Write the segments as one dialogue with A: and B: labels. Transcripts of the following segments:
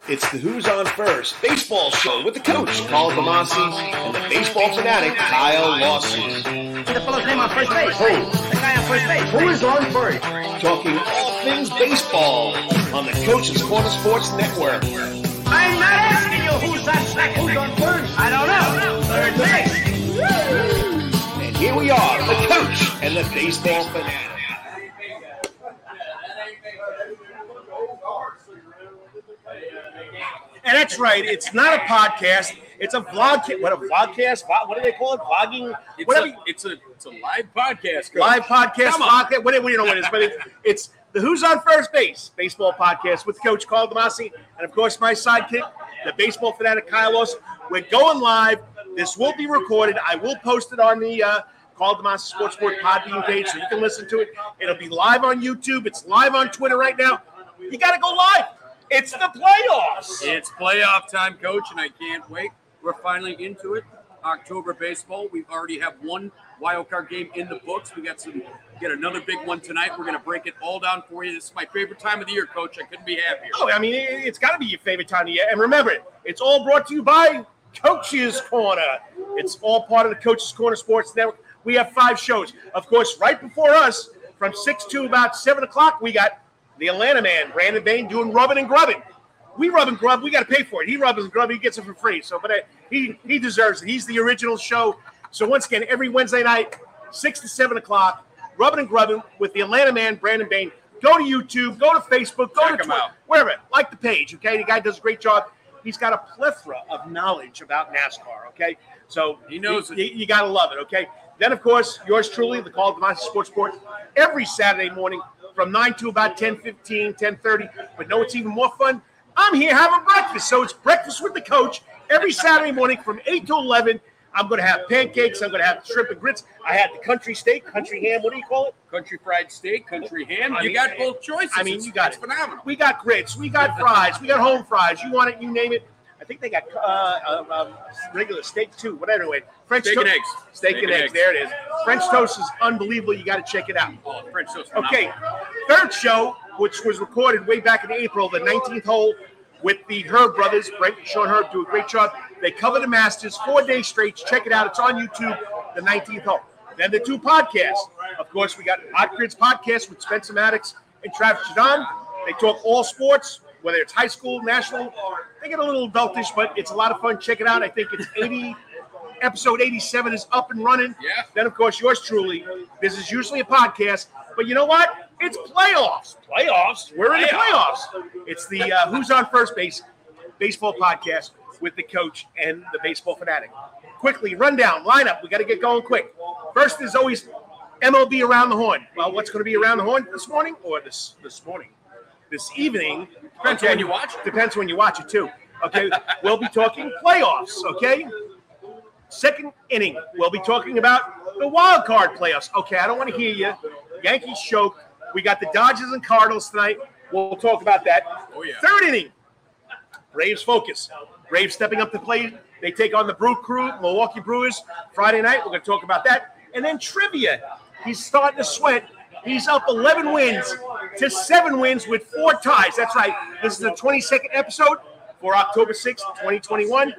A: It's the Who's On First baseball show with the coach, Carl Damasi, and the baseball fanatic, Kyle Lawson.
B: See the fellow's name on first base.
A: Who?
B: The guy on first base.
A: Who is on first? Talking all things baseball on the Coach's Corner Sports Network.
B: I'm not asking you who's on second. Who's on first? I don't know. Third base.
A: And here we are, the coach and the baseball fanatic.
C: And that's right. It's not a podcast. It's a vlog. What a vlogcast? What do they call it? Vlogging?
D: It's a live podcast. Coach.
C: Live podcast. Vlog, what do you know what it is? But it's the Who's on First Base baseball podcast with Coach Carl Damasi and of course my sidekick, the baseball fanatic Kyle Lawson. We're going live. This will be recorded. I will post it on the Carl Damasi Sports Sport Podbean page so you can listen to it. It'll be live on YouTube. It's live on Twitter right now. You got to go live. It's the playoffs.
D: It's playoff time, Coach, and I can't wait. We're finally into it. October baseball. We already have one wild card game in the books. We got another big one tonight. We're going to break it all down for you. This is my favorite time of the year, Coach. I couldn't be happier.
C: Oh, I mean, it's got to be your favorite time of the year. And remember, it's all brought to you by Coach's Corner. It's all part of the Coach's Corner Sports Network. We have 5 shows. Of course, right before us, from 6 to about 7 o'clock, we got the Atlanta man, Brandon Bain, doing rubbing and grubbing. We rub and grub. We got to pay for it. He rubs and grub. He gets it for free. So, but he deserves it. He's the original show. So once again, every Wednesday night, 6 to 7 o'clock, rubbing and grubbing with the Atlanta man, Brandon Bain. Go to YouTube. Go to Facebook. Go to Twitter. Wherever. Like the page. Okay, the guy does a great job. He's got a plethora of knowledge about NASCAR. Okay, so
D: he knows
C: you got to love it. Okay. Then of course, yours truly, the Carl Damasi Sports Sport, every Saturday morning from 9 to about 10:15, 10:30. But no, it's even more fun. I'm here having breakfast. So it's breakfast with the coach every Saturday morning from 8 to 11. I'm going to have pancakes. I'm going to have shrimp and grits. I had the country steak, country ham. What do you call it?
D: Country fried steak, country ham. You got both choices.
C: I mean, you got it.
D: Phenomenal.
C: We got grits. We got fries. We got home fries. You want it, you name it. I think they got regular steak too. Whatever. Anyway, French
D: steak
C: toast.
D: And eggs.
C: Steak and eggs. There it is. French toast is unbelievable. You got to check it out.
D: Oh, French toast.
C: Okay, third show, which was recorded way back in April, the 19th hole with the Herb brothers. Brent and Sean Herb do a great job. They cover the Masters 4 days straight. Check it out. It's on YouTube, the 19th hole. Then the 2 podcasts. Of course, we got Hot Grids podcast with Spencer Maddox and Travis Jadon. They talk all sports, whether it's high school, national. They get a little adultish, but it's a lot of fun. Check it out. I think it's episode 87 is up and running.
D: Yeah.
C: Then, of course, yours truly. This is usually a podcast, but you know what? It's playoffs. Playoffs? We're in the playoffs. It's the Who's on First Base baseball podcast with the coach and the baseball fanatic. Quickly, rundown, lineup. We got to get going quick. First is always MLB Around the Horn. Well, what's going to be Around the Horn this morning or this morning? This evening.
D: Depends when you watch it.
C: Depends when you watch it, too. Okay, we'll be talking playoffs, okay? Second inning, we'll be talking about the wild card playoffs. Okay, I don't want to hear you. Yankees choked. We got the Dodgers and Cardinals tonight. We'll talk about that.
D: Oh, yeah.
C: Third inning, Braves focus. Braves stepping up to play. They take on the Brew Crew, Milwaukee Brewers, Friday night. We're going to talk about that. And then trivia. He's starting to sweat. He's up 11 wins to 7 wins with 4 ties. That's right. This is the 22nd episode for October 6th, 2021.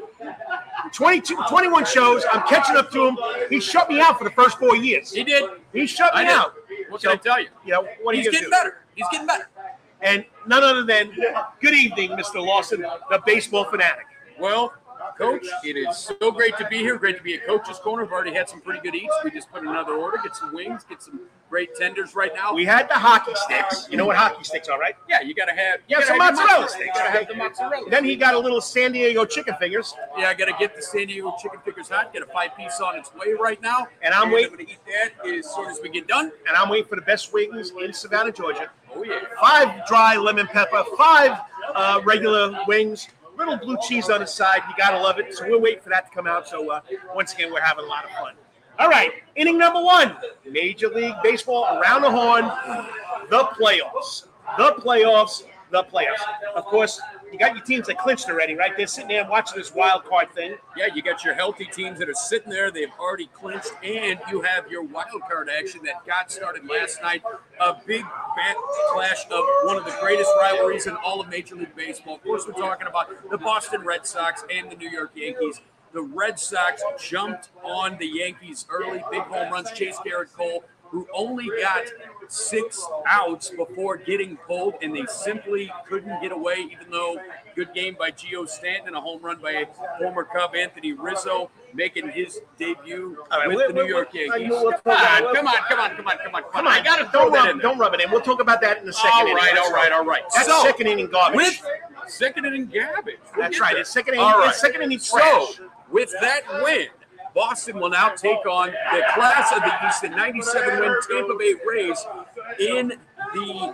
C: 21 shows. I'm catching up to him. He shut me out for the first 4 years.
D: He did.
C: He shut me out.
D: What can I tell you?
C: You know, what are you going to do?
D: Better. He's getting better.
C: And none other than, good evening, Mr. Lawson, the baseball fanatic.
D: Well, Coach, it is so great to be here. Great to be at Coach's Corner. We've already had some pretty good eats. We just put another order, get some wings, get some great tenders right now.
C: We had the hockey sticks. You know what hockey sticks are, right?
D: Yeah, you got to have
C: some mozzarella sticks.
D: You got to have the mozzarella.
C: Then he got a little San Diego chicken fingers.
D: Yeah, I got to get the San Diego chicken fingers hot. Get a 5-piece on its way right now.
C: And I'm waiting.
D: I'm going to eat that as soon as we get done.
C: And I'm waiting for the best wings in Savannah, Georgia.
D: Oh, yeah.
C: 5 dry lemon pepper, 5 regular wings, little blue cheese on the side. You got to love it. So we're waiting for that to come out. So once again, we're having a lot of fun. All right, inning number 1, Major League Baseball Around the Horn, the playoffs. The playoffs. Of course, you got your teams that clinched already, right? They're sitting there watching this wild card thing.
D: Yeah, you got your healthy teams that are sitting there. They've already clinched, and you have your wild card action that got started last night. A big clash of one of the greatest rivalries in all of Major League Baseball. Of course, we're talking about the Boston Red Sox and the New York Yankees. The Red Sox jumped on the Yankees early, big home runs. Chase Garrett Cole, who only got 6 outs before getting pulled, and they simply couldn't get away, even though good game by Gio Stanton, a home run by former Cub Anthony Rizzo, making his debut with the New York Yankees. Come on. I got to throw that in there.
C: Don't rub it in. We'll talk about that in the second inning.
D: All right.
C: That's second inning garbage.
D: With second inning garbage.
C: That's right. It's second inning.
D: All right.
C: It's second inning trash.
D: So, with that win, Boston will now take on the class of the East, the 97-win Tampa Bay Rays in the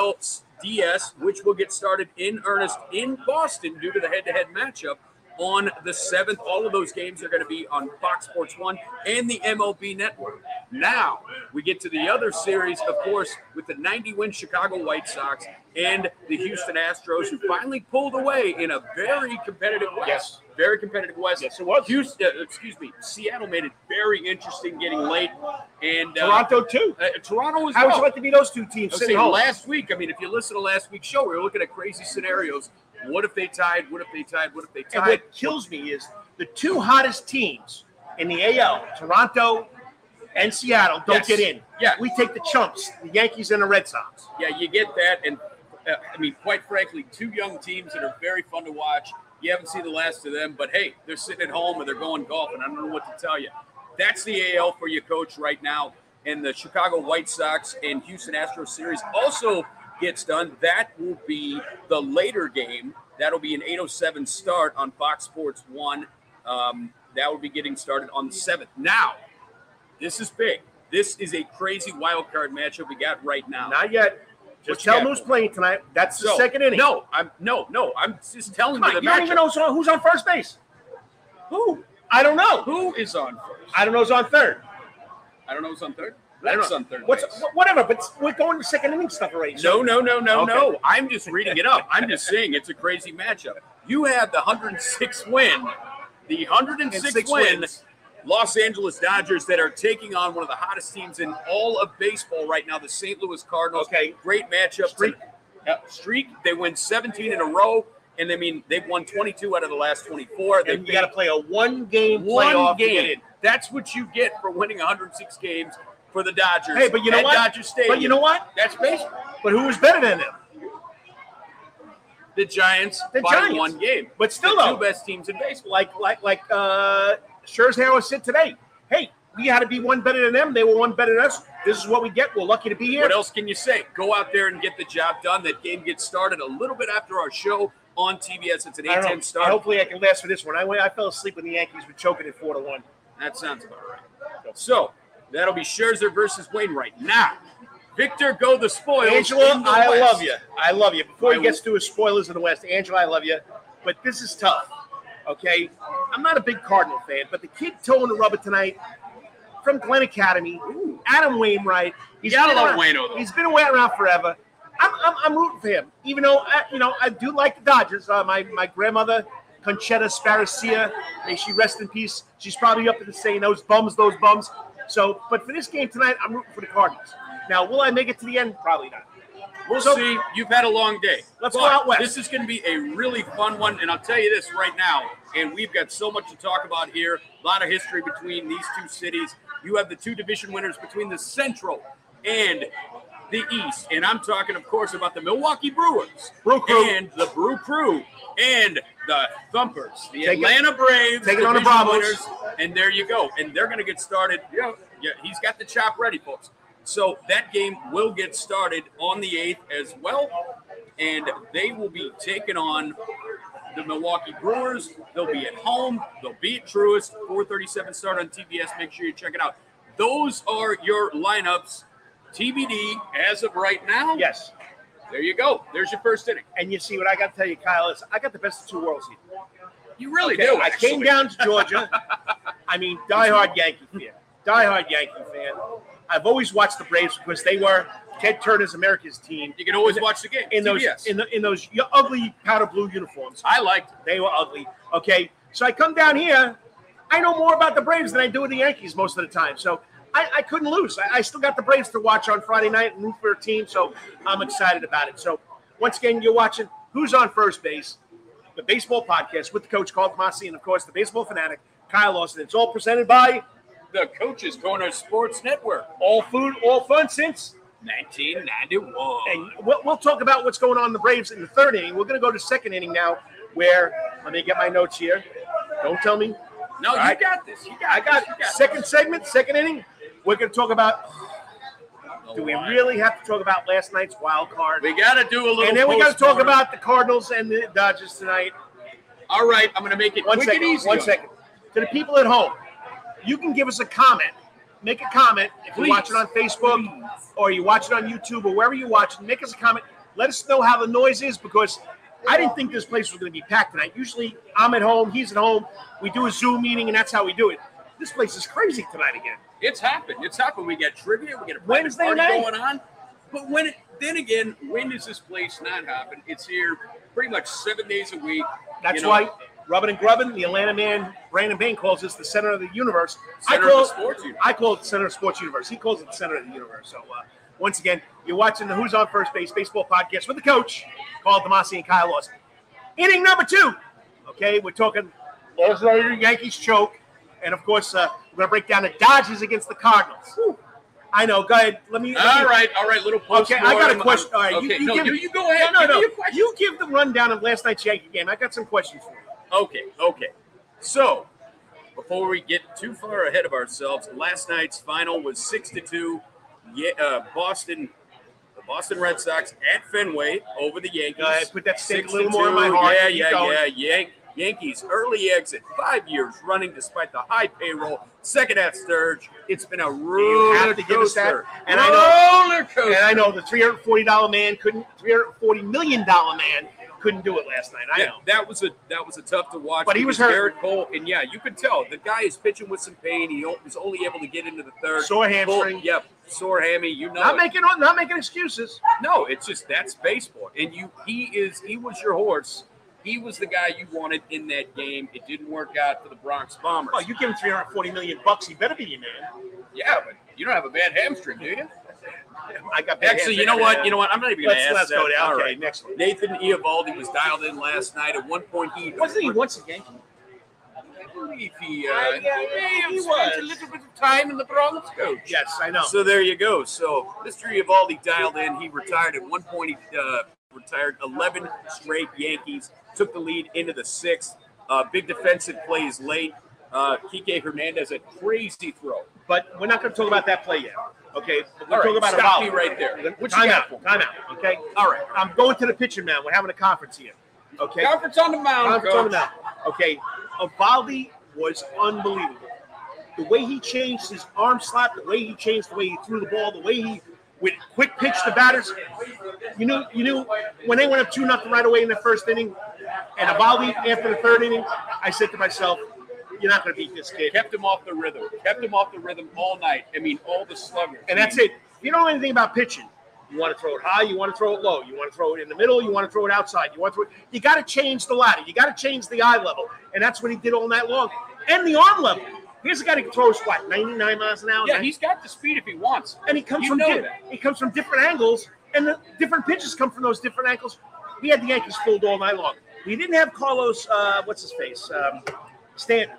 D: ALDS, which will get started in earnest in Boston due to the head-to-head matchup on the 7th. All of those games are going to be on Fox Sports 1 and the MLB Network. Now, we get to the other series, of course, with the 90-win Chicago White Sox and the Houston Astros, who finally pulled away in a very competitive West.
C: Yes.
D: Very competitive West.
C: Yes, it was.
D: Seattle made it very interesting getting late. And
C: Toronto, too.
D: Toronto as
C: How would
D: well.
C: you like to be those two teams sitting home?
D: Last week, if you listen to last week's show, we were looking at crazy scenarios. What if they tied? What if they tied? What if they tied?
C: And what kills me is the two hottest teams in the AL, Toronto and Seattle, don't get in.
D: Yeah.
C: We take the chumps, the Yankees and the Red Sox.
D: Yeah, you get that. And, quite frankly, two young teams that are very fun to watch. You haven't seen the last of them, but, hey, they're sitting at home and they're going golfing. I don't know what to tell you. That's the AL for you, Coach, right now. And the Chicago White Sox and Houston Astros series also gets done. That will be the later game. That'll be an 8:07 start on Fox Sports 1. That will be getting started on the 7th. Now, this is big. This is a crazy wild card matchup we got right now.
C: Not yet. Just tell them who's playing tonight. That's the second inning.
D: No. I'm just telling you the
C: you don't even know who's on first base. Who? I don't know.
D: Who is on first?
C: I don't know who's on third.
D: I don't know who's on third. That's on third.
C: Whatever, but we're going to second inning stuff already.
D: So. No. I'm just reading it up. I'm just saying it's a crazy matchup. You have the 106th win, the 106th win Los Angeles Dodgers that are taking on one of the hottest teams in all of baseball right now, the St. Louis Cardinals.
C: Okay.
D: Great matchup. Streak. They win 17 in a row. And they've won 22 out of the last 24.
C: And you got to play a one-game playoff to get in.
D: That's what you get for winning 106 games for the Dodgers.
C: Hey, but you know what?
D: Dodger Stadium.
C: But you know what?
D: That's baseball.
C: But who was better than them?
D: The Giants by one game.
C: But still,
D: the two best teams in baseball.
C: Like Scherzer said today. Hey, we had to be one better than them. They were one better than us. This is what we get. We're lucky to be here.
D: What else can you say? Go out there and get the job done. That game gets started a little bit after our show on TBS. It's an 8:10 start.
C: Hopefully I can last for this one. I fell asleep when the Yankees were choking it 4-1.
D: That sounds about right. So that'll be Scherzer versus Wainwright. Now, Victor, go the spoils.
C: Angela, I love you. I love you. Before he gets to his spoilers in the West, Angela, I love you. But this is tough, okay? I'm not a big Cardinal fan, but the kid towing the rubber tonight from Glenn Academy, Adam Wainwright. He's been around forever. I'm rooting for him, even though I do like the Dodgers. My grandmother, Conchetta Sparacia, may she rest in peace. She's probably up to saying those bums. So, but for this game tonight, I'm rooting for the Cardinals. Now, will I make it to the end? Probably not.
D: We'll see. You've had a long day.
C: Let's go out west.
D: This is going to be a really fun one, and I'll tell you this right now, and we've got so much to talk about here. A lot of history between these two cities. You have the two division winners between the Central and the East, and I'm talking, of course, about the Milwaukee Brewers,
C: Brew Crew,
D: and the Brew Crew, and the Thumpers, the Atlanta Braves,
C: taking on the Bravos,
D: winners, and there you go. And they're going to get started. Yeah, he's got the chop ready, folks. So that game will get started on the 8th as well, and they will be taking on the Milwaukee Brewers. They'll be at home. They'll be at Truist. 4:37 start on TBS. Make sure you check it out. Those are your lineups. TBD as of right now.
C: Yes.
D: There you go. There's your first inning.
C: And you see what I got to tell you, Kyle, is I got the best of two worlds here.
D: You really do.
C: I came down to Georgia. diehard Yankee fan. I've always watched the Braves because they were Ted Turner's America's team.
D: You can always watch the game.
C: In those
D: TBS.
C: in those ugly powder blue uniforms.
D: I liked it.
C: They were ugly. Okay, so I come down here. I know more about the Braves than I do the Yankees most of the time. So I couldn't lose. I still got the Braves to watch on Friday night and root for a team. So I'm excited about it. So once again, you're watching Who's on First Base, the baseball podcast with the coach, Carl Tomasi, and of course the baseball fanatic, Kyle Lawson. It's all presented by
D: The Coach's Corner Sports Network.
C: All Food, All Fun since
D: 1991.
C: And we'll talk about what's going on in the Braves in the third inning. We're going to go to second inning now, where let me get my notes here. Don't tell me.
D: No, you got this.
C: I got it. Second segment, second inning. We're going to talk about. Do we really have to talk about last night's wild card?
D: We got to do a little.
C: And then we got to talk
D: postmortem.
C: about the Cardinals and the Dodgers tonight.
D: All right, I'm going to make it quick and easy.
C: One second. To the people at home, you can give us a comment. Make a comment if you watch it on Facebook or you watch it on YouTube or wherever you watch it. Make us a comment. Let us know how the noise is, because I didn't think this place was going to be packed tonight. Usually I'm at home, he's at home. We do a Zoom meeting, and that's how we do it. This place is crazy tonight again.
D: It's happened. We got trivia. We got a private
C: Wednesday
D: party
C: night.
D: going on. But then again, when does this place not happen? It's here pretty much 7 days a week.
C: That's why Rubbin' and Grubbin, the Atlanta man, Brandon Bain, calls this the center of the universe.
D: Center of the sports universe.
C: I call it the center of the sports universe. He calls it the center of the universe. So once again, you're watching the Who's on First Base baseball podcast with the coach, Carl Tomasi and Kyle Lawson. Inning number 2. Okay, we're talking last night Yankees choke. And, of course, we're going to break down the Dodgers against the Cardinals. Whew. I know. Go ahead. All right. Little post.
D: Okay,
C: I got a question. All right.
D: Okay, you go
C: No.
D: ahead. Give me your question.
C: You give the rundown of last night's Yankee game. I got some questions for you.
D: Okay. So, before we get too far ahead of ourselves, last night's final was 6-2. The Boston Red Sox at Fenway over the Yankees.
C: Go ahead. Put that stake a little more in my heart.
D: Yeah. Yankees early exit, 5 years running despite the high payroll. Second half surge. It's been a roller
C: have to give us that.
D: coaster.
C: And
D: roller coaster.
C: And I know the $340 man $340 million man couldn't do it last night. I know.
D: That was a tough to watch.
C: But he was
D: because
C: hurt.
D: Garrett Cole, and yeah, you could tell the guy is pitching with some pain. He was only able to get into the third.
C: Sore hamstring.
D: Yep, sore hammy. You know,
C: Not making excuses.
D: No, it's just that's baseball. And he was your horse. He was the guy you wanted in that game. It didn't work out for the Bronx Bombers.
C: Oh, you give him $340 million. He better be your man.
D: Yeah, but you don't have a bad hamstring, do you?
C: I got bad
D: Actually,
C: hamstring.
D: you know what? I'm not even going to ask
C: Let's
D: that.
C: go there.
D: All
C: Okay,
D: right.
C: next one.
D: Nathan Eovaldi was dialed in last night. At one point,
C: Wasn't he once a Yankee?
D: I believe he
C: he
D: spent
C: was.
D: a little bit of time in the Bronx, coach.
C: Yes, I know.
D: So there you go. So Mr. Eovaldi dialed in. He retired at one point. He retired 11 straight Yankees. Took the lead into the 6th. Big defensive plays late. Kike Hernandez, a crazy throw.
C: But we're not going to talk about that play yet. Okay, we'll
D: All
C: talk
D: right,
C: about
D: stop
C: Eovaldi.
D: me right there. What you
C: Time
D: got
C: out.
D: for me?
C: Okay.
D: All right.
C: I'm going to the pitching mound. We're having a conference here. Okay.
D: Conference on the mound,
C: Conference on the
D: coach.
C: mound. Okay. Eovaldi was unbelievable. The way he changed his arm slap, the way he changed the way he threw the ball, the way he would quick pitch the batters. You knew when they went up 2-0 right away in the first inning, and Eovaldi after the third inning, I said to myself, you're not going to beat this kid.
D: Kept him off the rhythm. Kept him off the rhythm all night. I mean, all the sluggers.
C: And that's it. If you don't know anything about pitching, you want to throw it high, you want to throw it low, you want to throw it in the middle, you want to throw it outside, you got to change the ladder, you got to change the eye level, and that's what he did all night long. And the arm level. Here's a guy that throws 99 miles an hour.
D: Yeah, he's got the speed if he wants.
C: And he comes
D: He
C: comes from different angles, and the different pitches come from those different angles. We had the Yankees fooled all night long. We didn't have Carlos. What's his face? Stanton.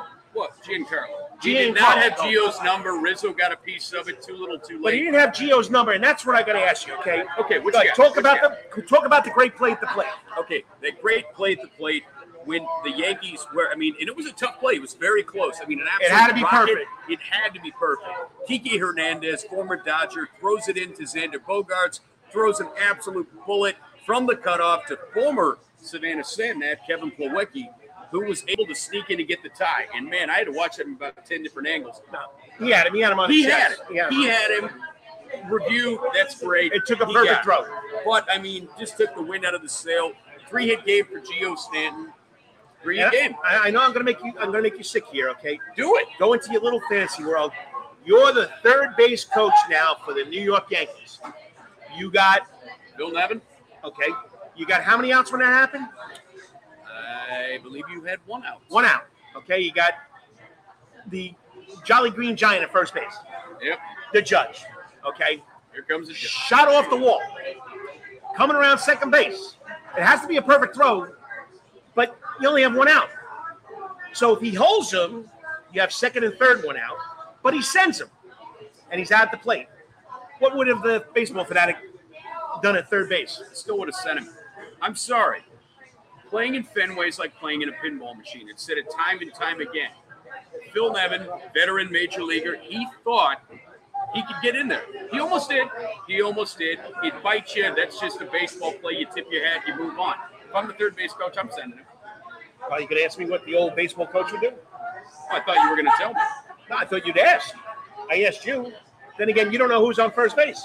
D: Giancarlo. He did not have Gio's number. Rizzo got a piece of it too little, too late.
C: But he didn't have Gio's number, and that's what I got to ask you. Okay.
D: Okay. What
C: Go
D: you
C: ahead.
D: got?
C: Talk about the great play at the plate.
D: Okay, the great play at the plate when the Yankees were. I mean, and it was a tough play. It was very close. I mean, an absolute
C: had to be
D: rocket.
C: perfect.
D: It had to be perfect. Kike Hernandez, former Dodger, throws it into Xander Bogaerts, throws an absolute bullet from the cutoff to former Savannah Sandnat, Kevin Plawecki, who was able to sneak in and get the tie. And, man, I had to watch that in about 10 different angles.
C: He had him. He had him on
D: He
C: the
D: had
C: chest.
D: it. He had him. Review, that's great.
C: It took a
D: He
C: perfect
D: got it.
C: throw.
D: But, I mean, just took the wind out of the sail. 3-hit game for Gio Stanton. 3-hit game.
C: I know I'm gonna make you sick here, okay?
D: Do it.
C: Go into your little fantasy world. You're the third base coach now for the New York Yankees. You got
D: Bill Nevin,
C: okay. You got how many outs when that happened?
D: I believe you had 1 out.
C: 1 out. Okay. You got the Jolly Green Giant at first base.
D: Yep.
C: The judge. Okay.
D: Here comes the judge.
C: Shot off the wall. Coming around second base. It has to be a perfect throw, but you only have 1 out. So if he holds him, you have second and third 1 out, but he sends him, and he's out at the plate. What would have the baseball fanatic done at third base?
D: Still would have sent him. I'm sorry. Playing in Fenway is like playing in a pinball machine. It's said it time and time again. Phil Nevin, veteran major leaguer, he thought he could get in there. He almost did. It bites you. That's just a baseball play. You tip your hat, you move on. If I'm the third base coach, I'm sending him.
C: You could ask me what the old baseball coach would do?
D: Oh, I thought you were going to tell me.
C: No, I thought you'd ask. I asked you. Then again, you don't know who's on first base.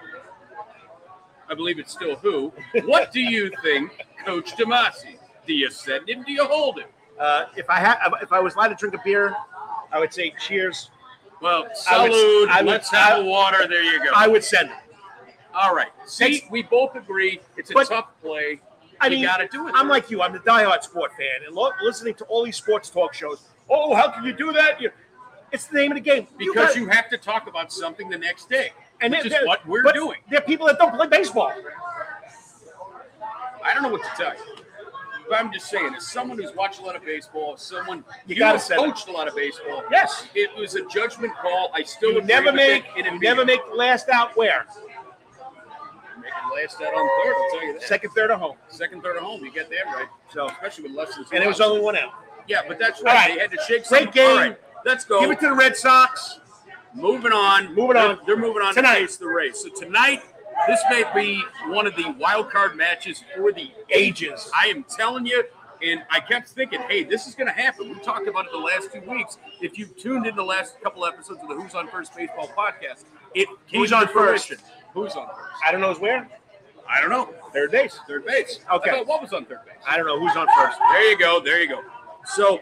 D: I believe it's still who. What do you think, Coach Tomasi? Do you send him? Do you hold him?
C: If I was allowed to drink a beer, I would say cheers.
D: Well, salud. Let's have a water. There you go.
C: I would send him.
D: All right. See, we both agree it's a tough play. You got to do it.
C: I'm like you. I'm the diehard sport fan, and listening to all these sports talk shows. Oh, how can you do that? It's the name of the game.
D: Because you have to talk about something the next day,
C: and
D: which is what we're doing.
C: There are people that don't play baseball.
D: I don't know what to tell you. But I'm just saying, as someone who's watched a lot of baseball, you coached a lot of baseball.
C: Yes.
D: It was a judgment call. I still
C: You never make the last out where?
D: Make it last out on third, I'll tell you that.
C: Second, third, or home.
D: Second, third, or home. You get that right.
C: So,
D: especially with less than 2
C: and it was
D: outs.
C: only 1 out.
D: Yeah, but that's right.
C: Right.
D: They had to shake
C: Great game.
D: All right, let's go.
C: Give it to the Red Sox.
D: Moving on. They're moving on
C: tonight.
D: To face the Rays. So tonight, this may be one of the wild card matches for the ages. I am telling you, and I kept thinking, hey, this is going to happen. We talked about it the last 2 weeks. If you've tuned in the last couple episodes of the Who's on First Baseball podcast, it came
C: Who's on
D: to fruition.
C: first?
D: Who's on first?
C: I don't know where.
D: I don't know.
C: Third base.
D: Third base.
C: Okay.
D: I thought what was on third base?
C: I don't know who's on first.
D: There you go. So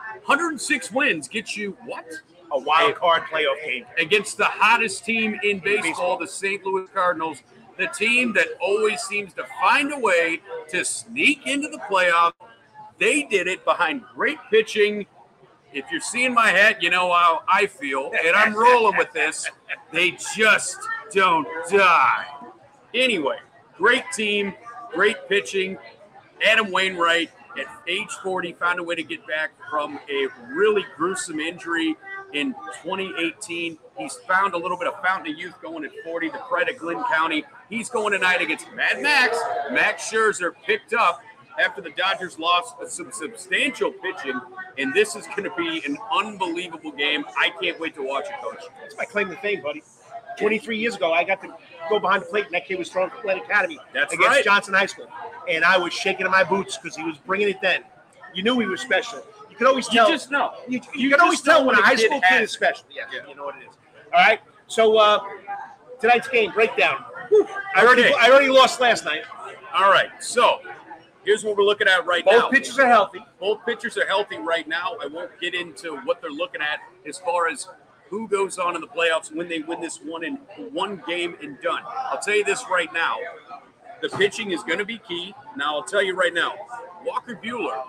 D: 106 wins gets you what?
C: A wild card playoff game.
D: Against the hottest team in baseball, the St. Louis Cardinals, the team that always seems to find a way to sneak into the playoff. They did it behind great pitching. If you're seeing my hat, you know how I feel, and I'm rolling with this. They just don't die. Anyway, great team, great pitching. Adam Wainwright, at age 40, found a way to get back from a really gruesome injury in 2018. He's found a little bit of fountain of youth going at 40, the pride of Glenn County. He's going tonight against Mad Max. Max Scherzer picked up after the Dodgers lost some substantial pitching, and this is going to be an unbelievable game. I can't wait to watch it, Coach.
C: That's my claim to fame, buddy. 23 years ago, I got to go behind the plate, and that kid was throwing for Glen Academy against Johnson High School. And I was shaking in my boots because he was bringing it then. You knew he was special. You could always tell.
D: You just know.
C: You can always tell when a high school kid is special. Yeah, you know what it is. All right. So tonight's game breakdown. I already lost last night.
D: All right. So here's what we're looking at right now.
C: Both pitchers are healthy.
D: Both pitchers are healthy right now. I won't get into what they're looking at as far as who goes on in the playoffs when they win this one game and done. I'll tell you this right now. The pitching is going to be key. Now, I'll tell you right now, Walker Buehler.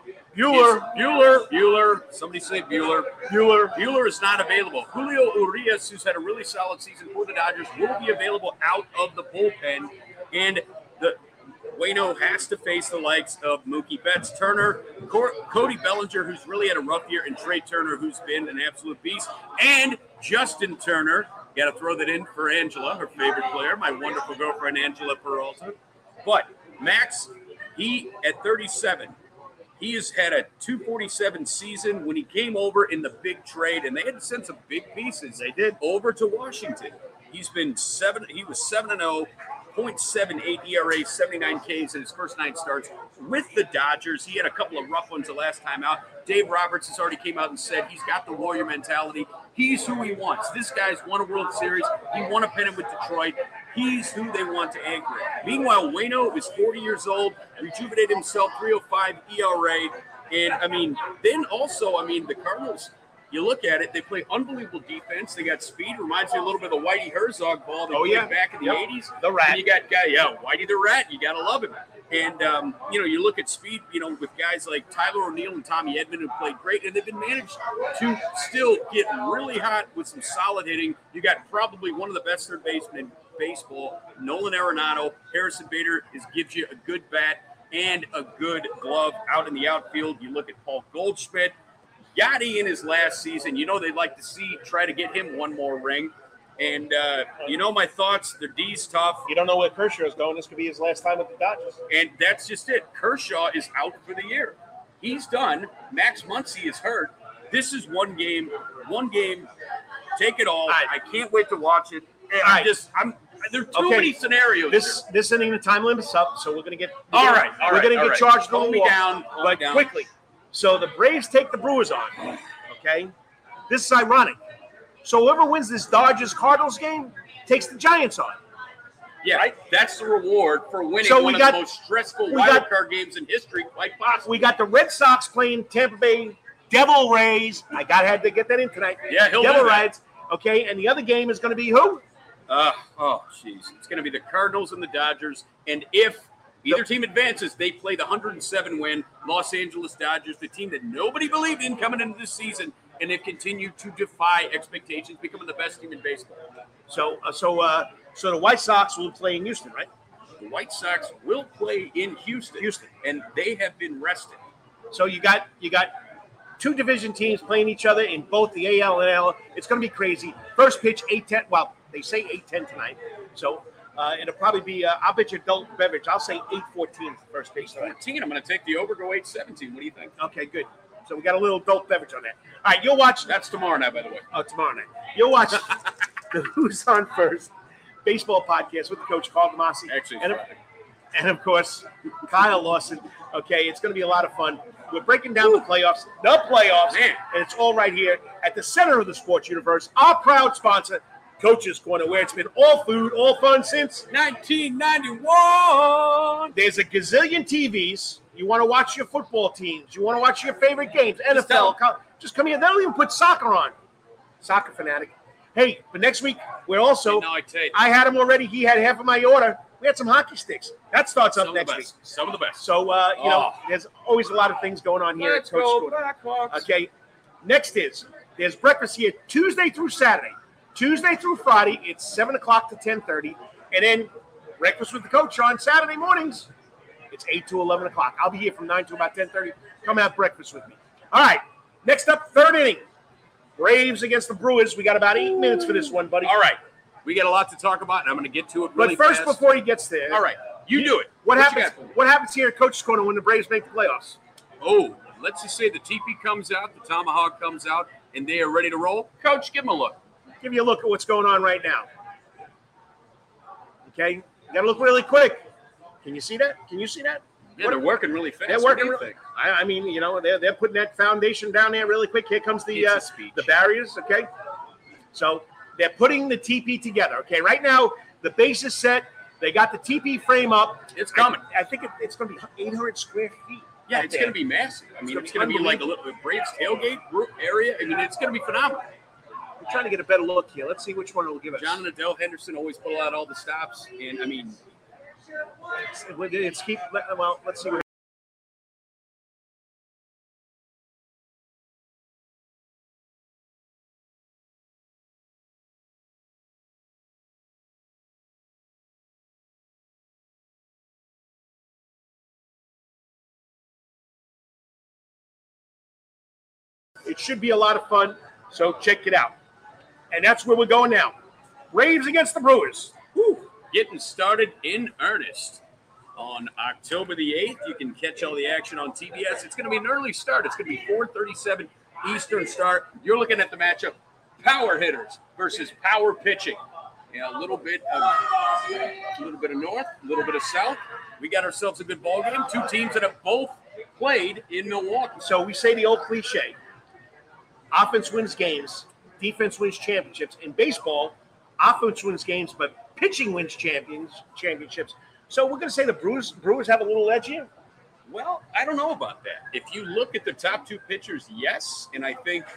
D: Buehler. Somebody say Buehler. Buehler is not available. Julio Urias, who's had a really solid season for the Dodgers, will be available out of the bullpen. And the Waino has to face the likes of Mookie Betts, Turner, Cody Bellinger, who's really had a rough year, and Trey Turner, who's been an absolute beast, and Justin Turner. Got to throw that in for Angela, her favorite player, my wonderful girlfriend, Angela Peralta. But Max, he at 37, he has had a 247 season when he came over in the big trade, and they had to send some big pieces. They did over to Washington. He was 7-0, 0.78 ERA, 79 Ks in his first 9 starts with the Dodgers. He had a couple of rough ones the last time out. Dave Roberts has already came out and said he's got the Warrior mentality. He's who he wants. This guy's won a World Series. He won a pennant with Detroit. He's who they want to anchor it. Meanwhile, Waino is 40 years old, rejuvenated himself, 3.05 ERA. And, then also, the Cardinals, you look at it, they play unbelievable defense. They got speed. Reminds me a little bit of the Whitey Herzog ball they played back in the 80s.
C: The Rat.
D: And you got Whitey the Rat. You got to love him. And, you look at speed, with guys like Tyler O'Neill and Tommy Edman who played great, and they've been managed to still get really hot with some solid hitting. You got probably one of the best third basemen in baseball, Nolan Arenado. Harrison Bader gives you a good bat and a good glove out in the outfield. You look at Paul Goldschmidt. Yachty in his last season, they'd like to try to get him one more ring. And, my thoughts, the D's tough.
C: You don't know where Kershaw is going. This could be his last time with the Dodgers.
D: And that's just it. Kershaw is out for the year. He's done. Max Muncy is hurt. This is one game. Take it all. I can't wait to watch it. There are too many scenarios.
C: This inning, the time limit's up, so we're going to get.
D: We're
C: going to get charged.
D: Calm me down.
C: Quickly. So the Braves take the Brewers on. Okay, this is ironic. So whoever wins this Dodgers-Cardinals game takes the Giants on.
D: Yeah, right? That's the reward for winning one of the most stressful wild card games in history, quite possibly.
C: We got the Red Sox playing Tampa Bay Devil Rays. Had to get that in tonight.
D: Yeah,
C: Devil Rays. Okay, and the other game is going to be who?
D: It's going to be the Cardinals and the Dodgers. And if either team advances, they play the 107-win Los Angeles Dodgers, the team that nobody believed in coming into this season, and they've continued to defy expectations, becoming the best team in baseball.
C: So the White Sox will play in Houston, right?
D: The White Sox will play in Houston, and they have been rested.
C: So you got two division teams playing each other in both the AL and NL. It's going to be crazy. First pitch 8:10. Well, they say 8:10 tonight. So it'll probably be. I'll bet you adult beverage. I'll say 8:14 first pitch.
D: 14. I'm going to take the over. Go 8:17. What do you think?
C: Okay, good. So we got a little adult beverage on that. All right, you'll watch.
D: That's tomorrow night, by the way.
C: Oh, tomorrow night. You'll watch the Who's On First baseball podcast with the coach, Carl Tomasi.
D: Actually,
C: and of course, Kyle Lawson. Okay, it's going to be a lot of fun. We're breaking down the playoffs,
D: Man.
C: And it's all right here at the center of the sports universe. Our proud sponsor, Coach's Corner, where it's been all food, all fun since
D: 1991.
C: There's a gazillion TVs. You want to watch your football teams. You want to watch your favorite games, NFL. Just come here. They don't even put soccer on. Soccer fanatic. Hey, but next week, we're also – I had him already. He had half of my order. We had some hockey sticks. That starts up next week.
D: Some of the best.
C: So, there's always a lot of things going on here at Coach's Corner.
D: Blackhawks.
C: Okay, next there's breakfast here Tuesday through Saturday. Tuesday through Friday, it's 7 o'clock to 10:30. And then breakfast with the coach on Saturday mornings, it's 8 to 11 o'clock. I'll be here from 9 to about 10:30. Come have breakfast with me. All right, next up, third inning. Braves against the Brewers. We got about 8 minutes for this one, buddy.
D: All right. We got a lot to talk about, and I'm going to get to it really
C: fast. But first,
D: fast.
C: Before he gets there.
D: All right. You do it.
C: What happens here at Coach's Corner when the Braves make the playoffs?
D: Oh, let's just say the TP comes out, the Tomahawk comes out, and they are ready to roll. Coach, give them a look.
C: Give you a look at what's going on right now. Okay? You got to look really quick. Can you see that?
D: Yeah, they're working really fast.
C: They're working really. I mean, they're putting that foundation down there really quick. Here comes the barriers. Okay, so they're putting the TP together. Okay, right now the base is set. They got the TP frame up.
D: It's coming.
C: I think it's going to be 800 square feet.
D: Yeah, it's going to be massive. I mean, it's going to be like a little Braves tailgate group area. I mean, it's going to be phenomenal.
C: I'm trying to get a better look here. Let's see which one it'll give us.
D: John and Adele Henderson always pull out all the stops, and I mean.
C: Let's see. It should be a lot of fun, so check it out. And that's where we're going now. Braves against the Brewers.
D: Woo. Getting started in earnest on October the 8th. You can catch all the action on TBS. It's going to be an early start. It's going to be 4:37 Eastern start. You're looking at the matchup, power hitters versus power pitching. A little bit of north, a little bit of south. We got ourselves a good ball game. Two teams that have both played in Milwaukee.
C: So we say the old cliche, offense wins games, defense wins championships. In baseball, offense wins games, but pitching wins championships. So we're going to say the Brewers have a little edge here?
D: Well, I don't know about that. If you look at the top two pitchers, yes. And I think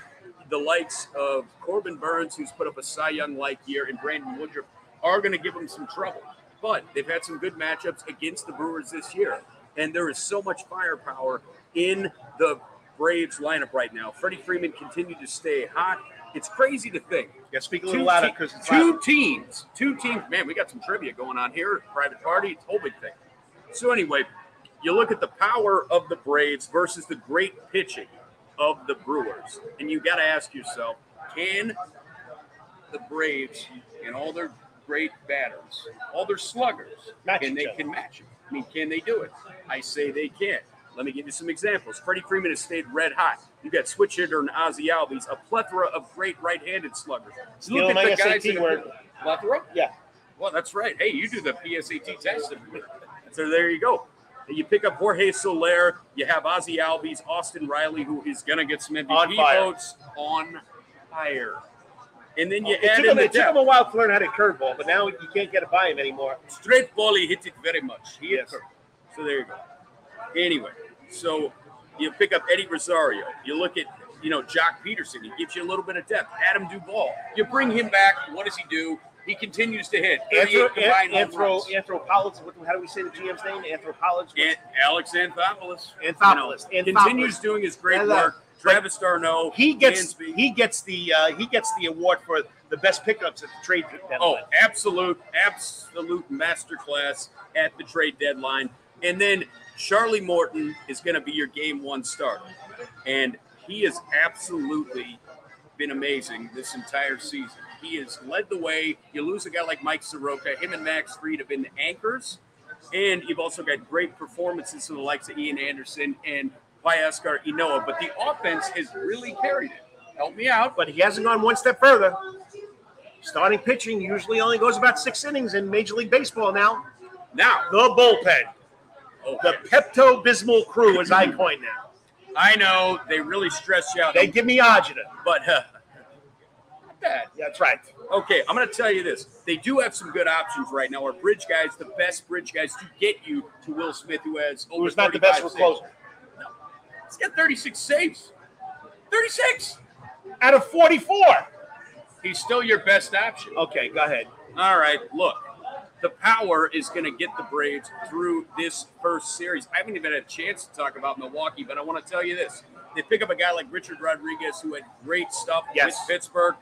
D: the likes of Corbin Burns, who's put up a Cy Young-like year, and Brandon Woodruff are going to give them some trouble. But they've had some good matchups against the Brewers this year, and there is so much firepower in the Braves lineup right now. Freddie Freeman continued to stay hot. It's crazy to think.
C: Yeah, speak a little louder because it's
D: two teams. Man, we got some trivia going on here. Private party, it's a whole big thing. So anyway, you look at the power of the Braves versus the great pitching of the Brewers, and you got to ask yourself, can the Braves and all their great batters, all their sluggers, can they match it? I mean, can they do it? I say they can. Let me give you some examples. Freddie Freeman has stayed red hot. You got switch hitter and Ozzie Albies, a plethora of great right-handed sluggers.
C: Look at the guys in the
D: plethora.
C: Yeah.
D: Well, that's right. Hey, you do the PSAT test every year. So there you go. You pick up Jorge Soler. You have Ozzie Albies, Austin Riley, who is going to get some MVP votes on fire. And then you add in the depth.
C: It took him a while to learn how to curveball, but now you can't get it by him anymore.
D: Straight ball, he hit it very much. So there you go. Anyway, so you pick up Eddie Rosario. You look at, Jock Peterson. He gives you a little bit of depth. Adam Duvall. You bring him back. What does he do? He continues to hit.
C: Anthropologist. How do we say the GM's name? Anthropologist.
D: Alex Anthopoulos.
C: Continues
D: doing his great work. Travis Darno.
C: He gets the award for the best pickups at the trade deadline.
D: Oh, absolute masterclass at the trade deadline. And then Charlie Morton is going to be your game one starter. And he has absolutely been amazing this entire season. He has led the way. You lose a guy like Mike Soroka. Him and Max Fried have been the anchors. And you've also got great performances from the likes of Ian Anderson and Oscar Inoa. But the offense has really carried it. Help me out.
C: But he hasn't gone one step further. Starting pitching usually only goes about 6 innings in Major League Baseball now.
D: Now.
C: The bullpen.
D: Okay.
C: The Pepto-Bismol crew, as I coin now.
D: I know. They really stress you out.
C: They give me agita.
D: But not bad.
C: That's right.
D: Okay, I'm going to tell you this. They do have some good options right now. Our bridge guys, the best bridge guys to get you to Will Smith, who's
C: not the best for closer.
D: No. He's got 36 saves. 36
C: out of 44.
D: He's still your best option.
C: Okay, go ahead.
D: All right, look. The power is going to get the Braves through this first series. I haven't even had a chance to talk about Milwaukee, but I want to tell you this. They pick up a guy like Richard Rodriguez, who had great stuff with Pittsburgh.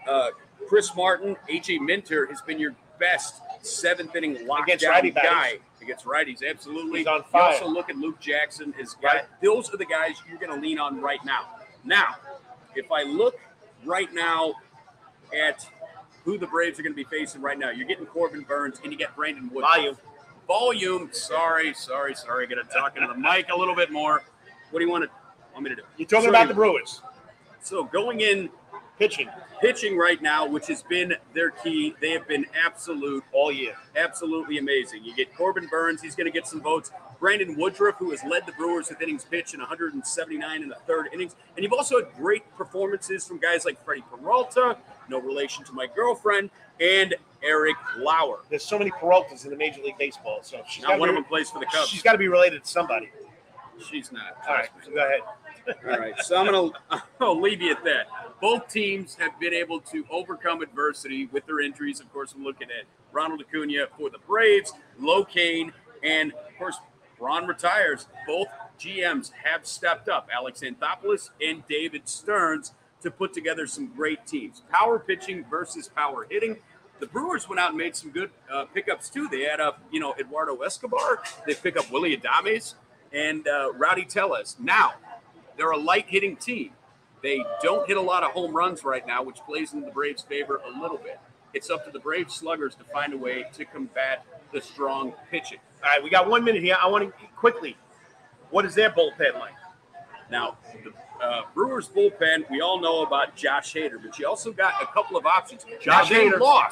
D: Chris Martin, A.J. Minter has been your best 7th inning lockdown guy. Against righties, absolutely.
C: He's on fire.
D: You also look at Luke Jackson. Those are the guys you're going to lean on right now. Now, if I look right now at who the Braves are going to be facing right now, you're getting Corbin Burns and you get Brandon Wood. Volume. Sorry. I got to talk into the mic a little bit more. What do you want me to do?
C: You're talking about the Brewers.
D: So going in pitching right now, which has been their key. They have been all year. Absolutely amazing. You get Corbin Burns. He's going to get some votes. Brandon Woodruff, who has led the Brewers with innings pitched in 179 in the third innings. And you've also had great performances from guys like Freddie Peralta, no relation to my girlfriend, and Eric Lauer.
C: There's so many Peraltas in the Major League Baseball. So
D: one of them plays for the Cubs.
C: She's got to be related to somebody.
D: She's not.
C: All right, so go ahead.
D: All right, so I'll leave you at that. Both teams have been able to overcome adversity with their injuries. Of course, I'm looking at Ronald Acuna for the Braves, Locaine, and, of course, Ron retires. Both GMs have stepped up, Alex Anthopoulos and David Stearns, to put together some great teams. Power pitching versus power hitting. The Brewers went out and made some good pickups, too. They had Eduardo Escobar. They pick up Willy Adames and Rowdy Tellez. Now, they're a light-hitting team. They don't hit a lot of home runs right now, which plays into the Braves' favor a little bit. It's up to the Braves sluggers to find a way to combat the strong pitching.
C: All right, we got 1 minute here. I want to quickly, what is their bullpen like?
D: Now, the Brewers' bullpen, we all know about Josh Hader, but you also got a couple of options. They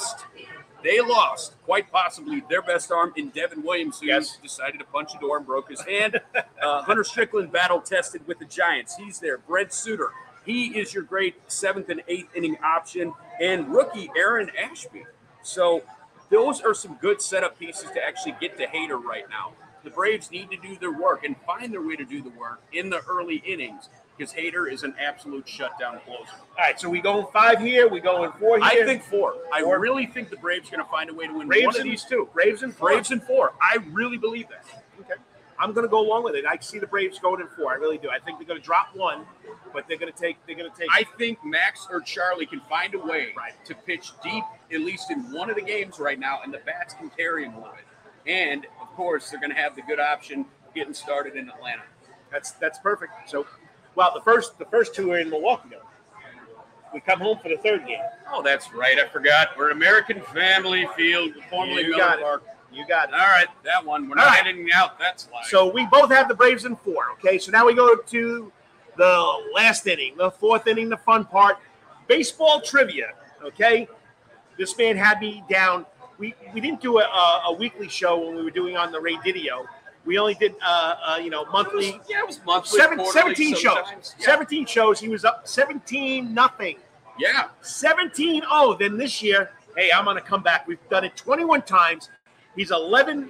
D: lost quite possibly their best arm in Devin Williams, who decided to punch a door and broke his hand. Hunter Strickland battle-tested with the Giants. He's there. Brent Suter. He is your great 7th and 8th inning option. And rookie Aaron Ashby. So those are some good setup pieces to actually get to Hader right now. The Braves need to do their work and find their way to do the work in the early innings because Hader is an absolute shutdown closer.
C: All right, so we going 5 here. We going 4 here.
D: I think 4. I really think the Braves are going to find a way to win one of these two.
C: Braves and 4.
D: Braves and 4. I really believe that.
C: Okay. I'm going to go along with it. I see the Braves going in 4. I really do. I think they're going to drop 1, but they're going to take.
D: I think Max or Charlie can find a way to pitch deep, at least in one of the games right now, and the bats can carry him a little bit. And of course, they're going to have the good option getting started in Atlanta.
C: That's perfect. So, well, the first 2 are in Milwaukee, though. We come home for the 3rd game.
D: Oh, that's right. I forgot. We're at American Family Field, formerly Miller Park.
C: You got it.
D: All right, that one. We're not heading out that slide.
C: So we both have the Braves in 4, okay? So now we go to the last inning, the 4th inning, the fun part. Baseball trivia, okay? This man had me down. We didn't do a weekly show when we were doing on the Ray Didio. We only did, monthly.
D: It was monthly.
C: 17 shows.
D: Yeah.
C: 17 shows. He was up 17-0.
D: Yeah.
C: 17-0. Then this year, hey, I'm on a comeback. We've done it 21 times. He's 11-7-4.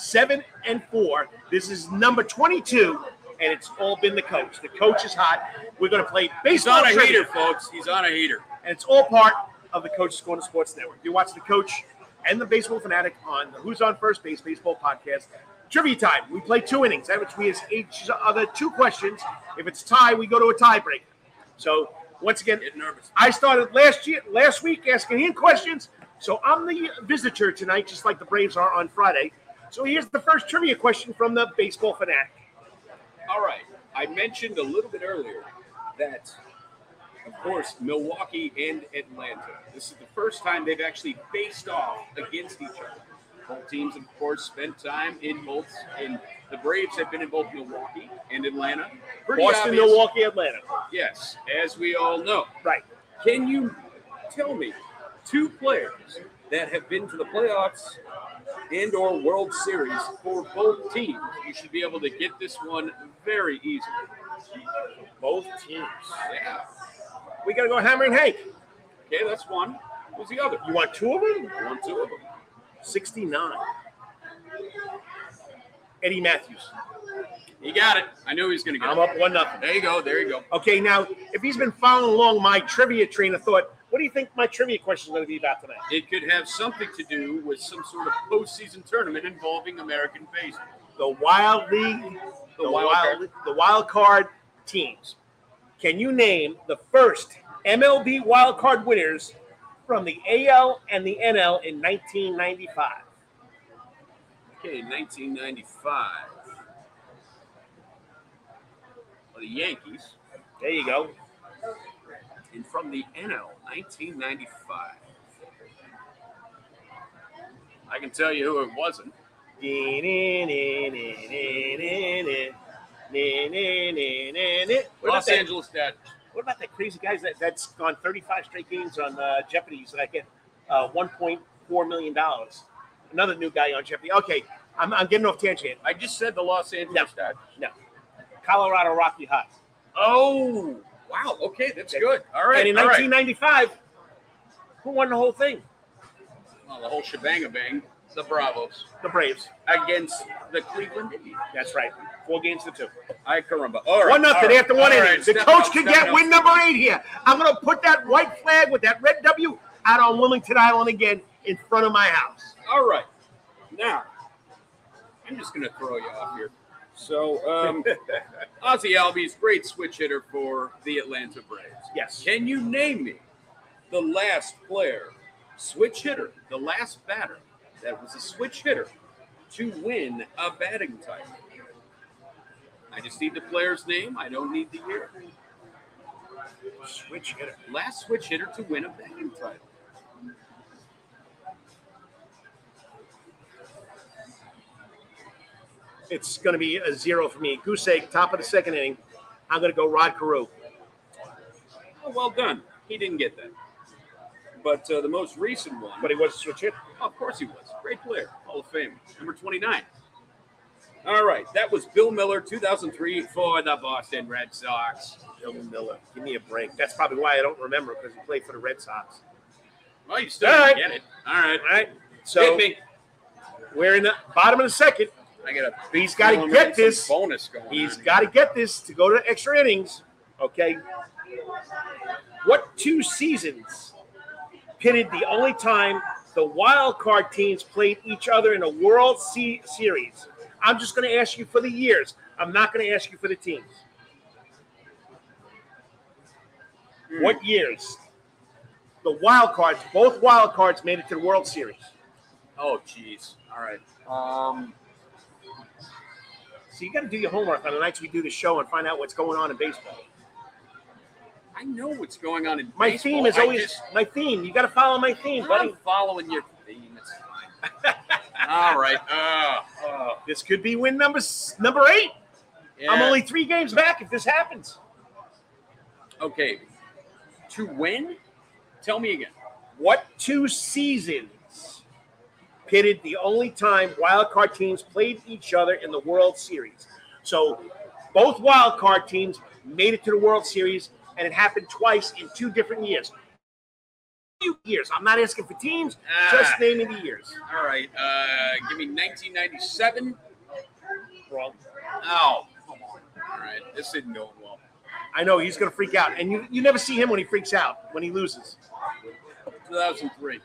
C: This is number 22, and it's all been the coach. The coach is hot. We're going to play baseball.
D: He's on a heater, folks. He's on a heater.
C: And it's all part of the Coach's Corner Sports Network. You watch the coach and the Baseball Fanatic on the Who's on First Base Baseball podcast. Trivia time. We play 2 innings, which we have each other 2 questions. If it's tie, we go to a tiebreak. So once again, I started last week asking him questions. So I'm the visitor tonight, just like the Braves are on Friday. So here's the first trivia question from the Baseball Fanatic.
D: All right. I mentioned a little bit earlier that, of course, Milwaukee and Atlanta, this is the first time they've actually faced off against each other. Both teams, of course, spent time in both. And the Braves have been in both Milwaukee and Atlanta.
C: Boston, obvious. Milwaukee, Atlanta.
D: Yes, as we all know.
C: Right.
D: Can you tell me 2 players that have been to the playoffs and or World Series for both teams? You should be able to get this one very easily.
C: Both teams.
D: Yeah.
C: We got to go Hammer and Hank.
D: Okay, that's one. Who's the other?
C: You want 2 of them?
D: I want 2 of them.
C: 69. Eddie Matthews.
D: He got it. I knew he was going to get it.
C: I'm up 1-0.
D: There you go. There you go.
C: Okay, now, if he's been following along my trivia train of thought, what do you think my trivia question is going to be about tonight?
D: It could have something to do with some sort of postseason tournament involving American baseball.
C: The Wild League, the wild card teams. Can you name the first MLB wild card winners from the AL and the NL in 1995?
D: Okay, 1995. Well, the Yankees.
C: There you go.
D: And from the NL, 1995. I can tell you who it wasn't. Los Angeles Dodgers.
C: What about that crazy guy that's gone 35 straight games on Jeopardy? He's like at $1.4 million. Another new guy on Jeopardy. Okay, I'm getting off tangent.
D: I just said the Los Angeles Dodgers.
C: No. Colorado Rocky Hot.
D: Oh, wow. Okay, that's good. All right.
C: And in 1995, who won the whole thing?
D: Well, the whole shebang-a-bang. The Bravos.
C: The Braves.
D: Against the Cleveland Indians.
C: That's right. 4 games to 2.
D: Ay, caramba. All right.
C: 1-0 after 1 inning. The coach can get win number 8 here. I'm going to put that white flag with that red W out on Wilmington Island again in front of my house.
D: All right. Now, I'm just going to throw you off here. So, Ozzie Albies, great switch hitter for the Atlanta Braves.
C: Yes.
D: Can you name me the last player, switch hitter, the last batter that was a switch hitter to win a batting title? I just need the player's name. I don't need the year.
C: Switch hitter.
D: Last switch hitter to win a batting title.
C: It's going to be a 0 for me. Goose egg, top of the 2nd inning. I'm going to go Rod Carew.
D: Oh, well done. He didn't get that. But the most recent one.
C: But he was a switch hitter.
D: Oh, of course he was. Great player. Hall of Fame. Number 29. All right. That was Bill Miller, 2003 for the Boston Red Sox.
C: Bill Miller. Give me a break. That's probably why I don't remember, because he played for the Red Sox.
D: Well, you still didn't get it. All right.
C: All right. So
D: hit me.
C: We're in the bottom of the 2nd.
D: I got
C: He's got to get this.
D: Bonus going.
C: He's got to get this to go to extra innings. Okay. What 2 seasons pitted the only time the wild card teams played each other in a World Series? I'm just going to ask you for the years. I'm not going to ask you for the teams. What years? The wild cards, both wild cards made it to the World Series.
D: Oh, jeez. All right.
C: So you got to do your homework on the nights we do the show and find out what's going on in baseball.
D: I know what's going on in
C: My
D: baseball.
C: theme is always my theme. You got to follow my theme, buddy.
D: I'm following your theme. It's fine. All right.
C: This could be win number 8.
D: Yeah.
C: I'm only 3 games back if this happens.
D: Okay. To win? Tell me again.
C: What 2 seasons pitted the only time wild card teams played each other in the World Series? So both wild card teams made it to the World Series, and it happened twice in 2 different years. Years. I'm not asking for teams, just naming the years.
D: All right. Give me 1997.
C: Wrong.
D: Oh, come on. All right. This isn't going well.
C: I know he's going to freak out, and you never see him when he freaks out, when he loses.
D: 2003.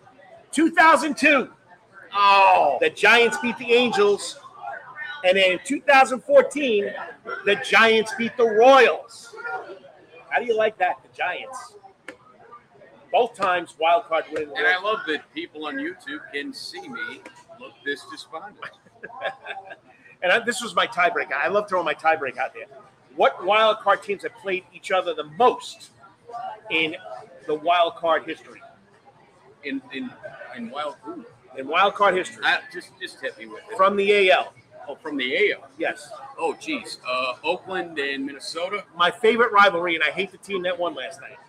C: 2002. Oh, the Giants beat the Angels, and then in 2014, the Giants beat the Royals. How do you like that, the Giants? Both times wild card winning.
D: And I love that people on YouTube can see me look this despondent.
C: And this was my tiebreaker. I love throwing my tiebreak out there. What wild card teams have played each other the most in the wild card history?
D: In wild ooh.
C: In wild card history.
D: Just hit me with it.
C: From the AL.
D: Oh, from the AL.
C: Yes.
D: Oh, geez. Oakland and Minnesota.
C: My favorite rivalry, and I hate the team that won last night.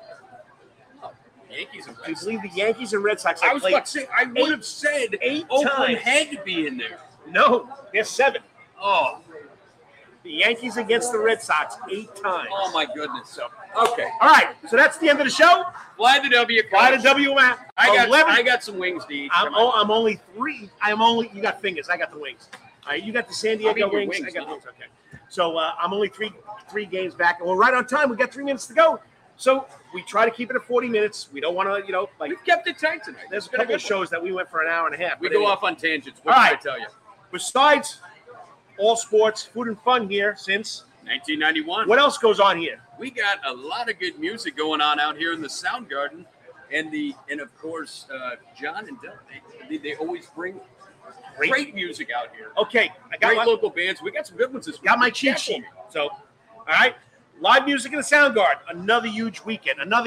D: Yankees and
C: Do
D: Red
C: you
D: Sox.
C: believe the Yankees and Red Sox
D: I
C: have
D: was
C: played?
D: about to say, I would have said
C: 8
D: Oakland
C: times.
D: had to be in there.
C: No, there's 7.
D: Oh,
C: The Yankees against the Red Sox 8 times.
D: oh my goodness.
C: So,
D: Okay.
C: all right, so that's the end of the show.
D: Fly the W.
C: Fly to
D: Coach.
C: WMAC.
D: I got some wings to eat.
C: I'm only 3. You got fingers. I got the wings. All right, you got the San
D: I'll eat
C: Diego
D: your
C: wings.
D: wings,
C: I got
D: no.
C: wings. Okay. So I'm only three games back, and we're right on time. We got 3 minutes to go. So we try to keep it at 40 minutes. We don't want to,
D: We've kept it tight tonight.
C: there's a
D: It's been
C: couple of
D: good
C: shows that we went for an hour and a half.
D: We
C: but
D: go
C: anyway.
D: off on tangents. What
C: All
D: can
C: right.
D: I tell you?
C: Besides all sports, food, and fun here since
D: 1991.
C: what else goes on here?
D: We got a lot of good music going on out here in the Sound Garden, and of course John and Del. They always bring great music out here.
C: Okay, I got
D: Great
C: my,
D: local bands. We got some good ones this week.
C: got my cheat sheet. So, all right, live music in the Sound Garden. Another huge weekend in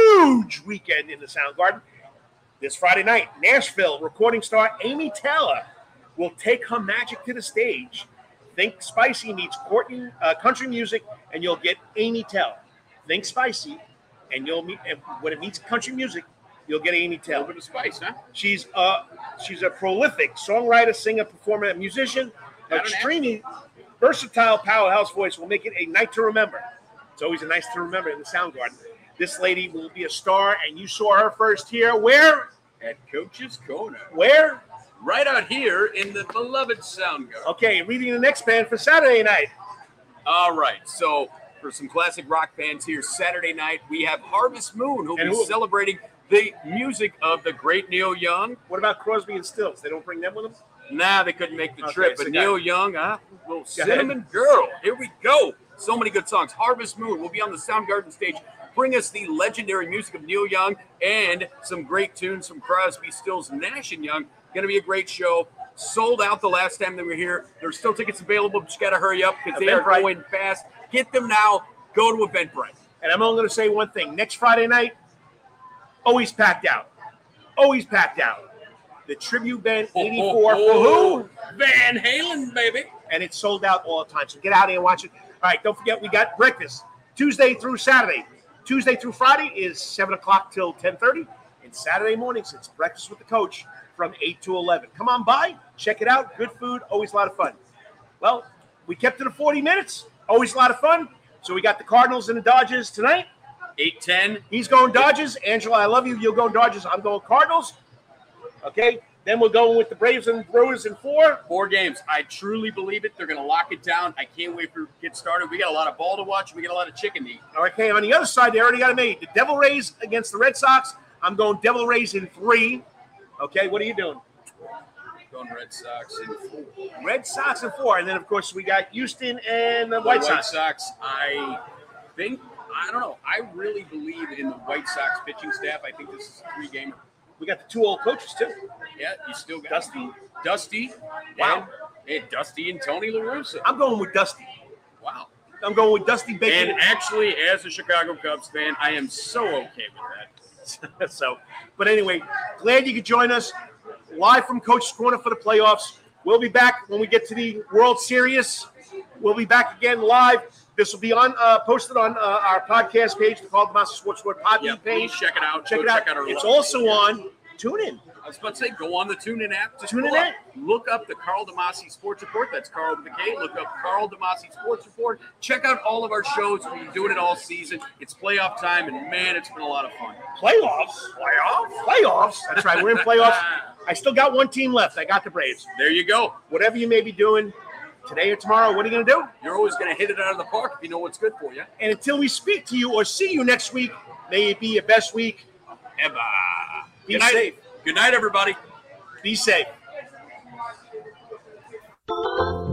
C: the Sound Garden. This Friday night, Nashville recording star Amy Taylor will take her magic to the stage. Think Spicy meets country music, and you'll get Amy Taylor. Think Spicy, and when it meets country music, you'll get Amy
D: A
C: Taylor.
D: little bit of spice, huh?
C: She's a prolific songwriter, singer, performer, and musician. Her
D: Not an
C: extremely versatile powerhouse voice will make it a night to remember. It's always a night to remember in the Sound Garden. This lady will be a star, and you saw her first here. Where?
D: At Coach's Corner.
C: Where?
D: Right out here in the beloved Sound Garden.
C: Okay, reading the next band for Saturday night.
D: All right, so for some classic rock bands here, Saturday night, we have Harvest Moon, who'll
C: And
D: be
C: who-
D: celebrating the music of the great Neil Young.
C: What about Crosby and Stills? They don't bring them with them?
D: Nah, they couldn't make the
C: Okay,
D: trip,
C: so
D: but
C: got
D: Neil
C: it.
D: Young, little
C: ahead.
D: Cinnamon Girl. Here we go. So many good songs. Harvest Moon will be on the Soundgarden stage. Bring us the legendary music of Neil Young and some great tunes from Crosby, Stills, Nash and Young. Going to be a great show. Sold out the last time they were here. There's still tickets available, but you got to hurry up because they are
C: Eventbrite.
D: going fast. Get them now. Go to Eventbrite.
C: And I'm only going to say one thing. Next Friday night, always packed out. Always packed out. The tribute band 84 for who?
D: Van Halen, baby.
C: And it's sold out all the time. So get out there and watch it. All right, don't forget, we got breakfast Tuesday through Saturday. Tuesday through Friday is 7 o'clock till 10:30. And Saturday mornings, it's breakfast with the coach from 8 to 11. Come on by. Check it out. Good food. Always a lot of fun. Well, we kept it to 40 minutes. Always a lot of fun. So we got the Cardinals and the Dodgers tonight.
D: 8-10.
C: He's going Dodgers. Angela, I love you. You'll go Dodgers. I'm going Cardinals. Okay. Then we're going with the Braves and Brewers in 4.
D: 4 games. I truly believe it. They're going to lock it down. I can't wait for it to get started. We got a lot of ball to watch. We got a lot of chicken to eat.
C: Okay, on the other side, they already got it made. The Devil Rays against the Red Sox. I'm going Devil Rays in 3. Okay, what are you doing?
D: Going Red Sox in 4.
C: Red Sox in 4. And then, of course, we got Houston and the White Sox.
D: I think, I don't know. I really believe in the White Sox pitching staff. I think this is a 3-gamer.
C: We got the 2 old coaches, too.
D: Yeah, you still got
C: Dusty.
D: Wow. And Dusty and Tony La Russa.
C: I'm going with Dusty.
D: Wow.
C: I'm going with Dusty Bacon.
D: And actually, as a Chicago Cubs fan, I am so okay with that.
C: But anyway, glad you could join us live from Coach's Corner for the playoffs. We'll be back when we get to the World Series. We'll be back again live. This will be on posted on our podcast page, the Call the Master Sports Sport podcast page.
D: Please check it out.
C: Check it out. It's also on TuneIn.
D: I was about to say, go on the TuneIn app.
C: TuneIn app.
D: Look up the Carl DeMasi Sports Report. That's Carl with a K. Look up Carl DeMasi Sports Report. Check out all of our shows. We've been doing it all season. It's playoff time, and man, it's been a lot of fun.
C: Playoffs. That's right. We're in playoffs. I still got one team left. I got the Braves.
D: There you go.
C: Whatever you may be doing today or tomorrow, what are you going to do?
D: You're always going to hit it out of the park if you know what's good for you.
C: And until we speak to you or see you next week, may it be your best week ever. Be safe.
D: Good night, everybody.
C: Be safe.